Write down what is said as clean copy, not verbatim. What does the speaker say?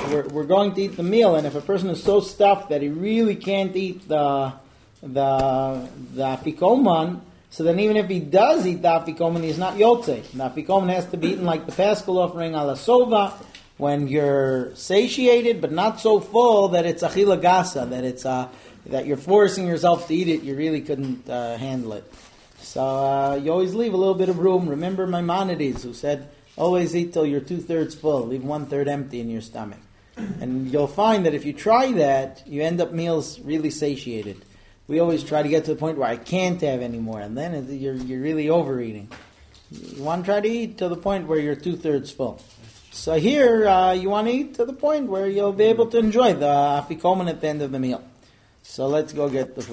we're going to eat the meal, and if a person is so stuffed that he really can't eat the afikoman, so then even if he does eat the afikoman, he's not yotze. The afikoman has to be eaten like the Paschal offering ala sova, when you're satiated but not so full that it's achila gasa, that you're forcing yourself to eat it. You really couldn't handle it. So you always leave a little bit of room. Remember Maimonides, who said, always eat till you're 2/3 full, leave 1/3 empty in your stomach. And you'll find that if you try that, you end up meals really satiated. We always try to get to the point where I can't have any more, and then you're really overeating. You want to try to eat to the point where you're 2/3 full. So here, you want to eat to the point where you'll be able to enjoy the afikoman at the end of the meal. So let's go get the food.